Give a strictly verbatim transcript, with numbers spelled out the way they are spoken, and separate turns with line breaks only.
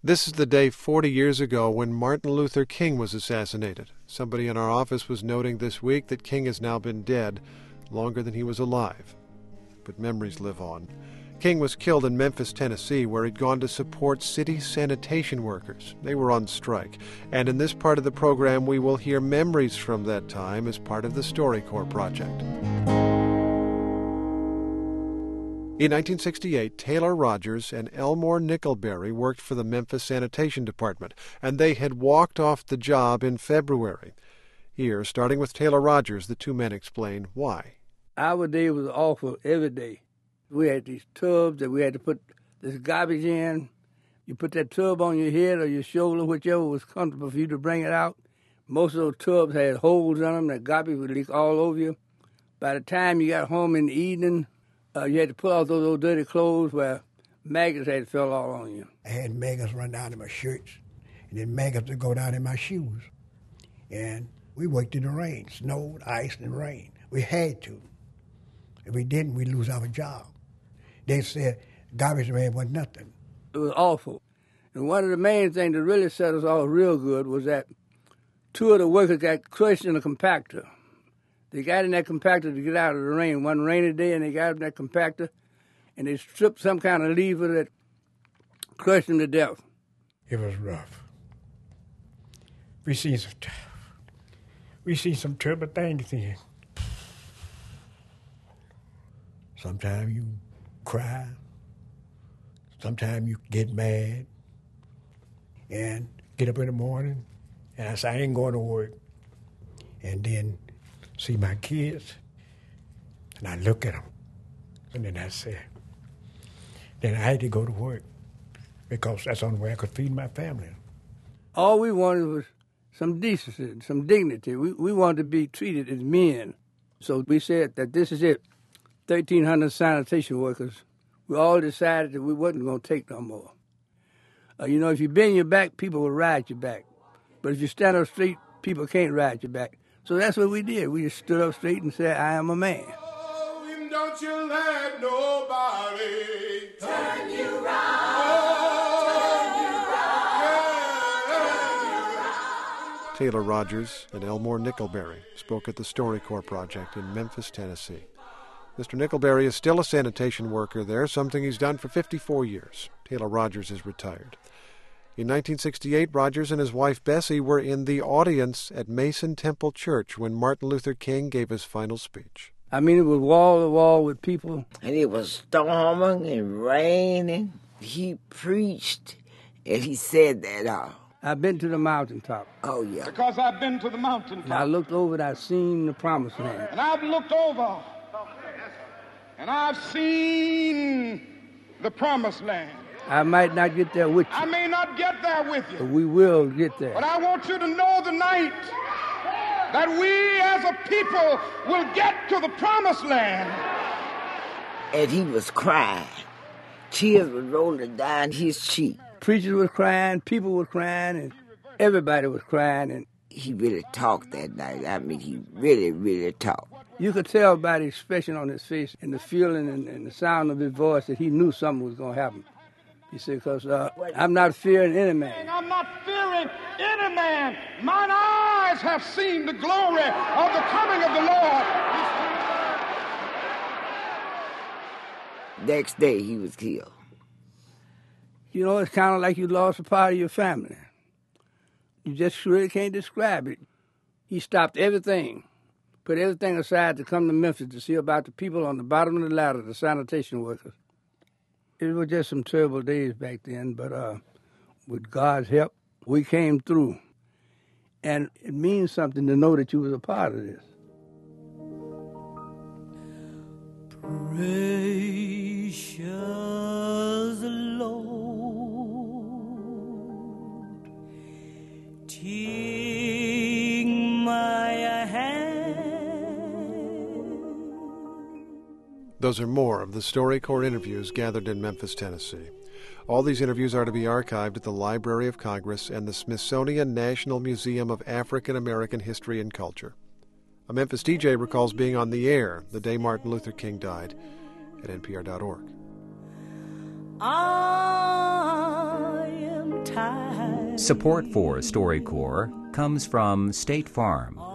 This is the day forty years ago when Martin Luther King was assassinated. Somebody in our office was noting this week that King has now been dead longer than he was alive. But memories live on. King was killed in Memphis, Tennessee, where he'd gone to support city sanitation workers. They were on strike. And in this part of the program, we will hear memories from that time as part of the StoryCorps project. In nineteen sixty-eight, Taylor Rogers and Elmore Nickelberry worked for the Memphis Sanitation Department, and they had walked off the job in February. Here, starting with Taylor Rogers, the two men explain why.
Our day was awful every day. We had these tubs that we had to put this garbage in. You put that tub on your head or your shoulder, whichever was comfortable for you to bring it out. Most of those tubs had holes in them. That garbage would leak all over you. By the time you got home in the evening, uh, you had to pull off those old dirty clothes where maggots had fell all on you.
I had maggots run down in my shirts, and then maggots would go down in my shoes. And we worked in the rain, snowed, ice, and rain. We had to. If we didn't, we'd lose our job. They said garbage man was nothing.
It was awful. And one of the main things that really set us off real good was that two of the workers got crushed in a compactor. They got in that compactor to get out of the rain one rainy day, and they got in that compactor, and they stripped some kind of lever that crushed them to death.
It was rough. We seen some, we seen some terrible things then. Sometimes you cry. Sometimes you get mad and get up in the morning and I say, I ain't going to work. And then see my kids and I look at them. And then I say, then I had to go to work because that's the only way I could feed my family.
All we wanted was some decency, some dignity. We, we wanted to be treated as men. So we said that this is it. thirteen hundred sanitation workers, we all decided that we wasn't going to take no more. Uh, you know, if you bend your back, people will ride your back. But if you stand up straight, people can't ride your back. So that's what we did. We just stood up straight and said, I am a man.
Oh, don't you let nobody turn you round.
Oh, Taylor Rogers and Elmore Nickelberry spoke at the StoryCorps project in Memphis, Tennessee. Mister Nickelberry is still a sanitation worker there, something he's done for fifty-four years. Taylor Rogers is retired. In nineteen sixty-eight, Rogers and his wife Bessie were in the audience at Mason Temple Church when Martin Luther King gave his final speech.
I mean, it was wall to wall with people.
And it was storming and raining. He preached, and he said that all.
I've been to the mountaintop.
Oh, yeah.
Because I've been to the mountaintop.
And I looked over and I've seen the promised land.
And I've looked over and I've seen the promised land.
I might not get there with you.
I may not get there with you.
But we will get there.
But I want you to know tonight that we as a people will get to the promised land.
And he was crying. Tears were rolling down his cheek.
Preachers were crying, people were crying, and everybody was crying. And
he really talked that night. I mean, he really, really talked.
You could tell by the expression on his face and the feeling and, and the sound of his voice that he knew something was going to happen. He said, because uh, I'm not fearing any man.
I'm not fearing any man. Mine eyes have seen the glory of the coming of the Lord.
Next day, he was killed.
You know, it's kind of like you lost a part of your family. You just really can't describe it. He stopped everything, put everything aside to come to Memphis to see about the people on the bottom of the ladder, the sanitation workers. It was just some terrible days back then, but uh, with God's help, we came through. And it means something to know that you was a part of this.
Precious Lord, take my hand.
Those are more of the StoryCorps interviews gathered in Memphis, Tennessee. All these interviews are to be archived at the Library of Congress and the Smithsonian National Museum of African American History and Culture. A Memphis D J recalls being on the air the day Martin Luther King died at N P R dot org.
I am tide.
Support for StoryCorps comes from State Farm.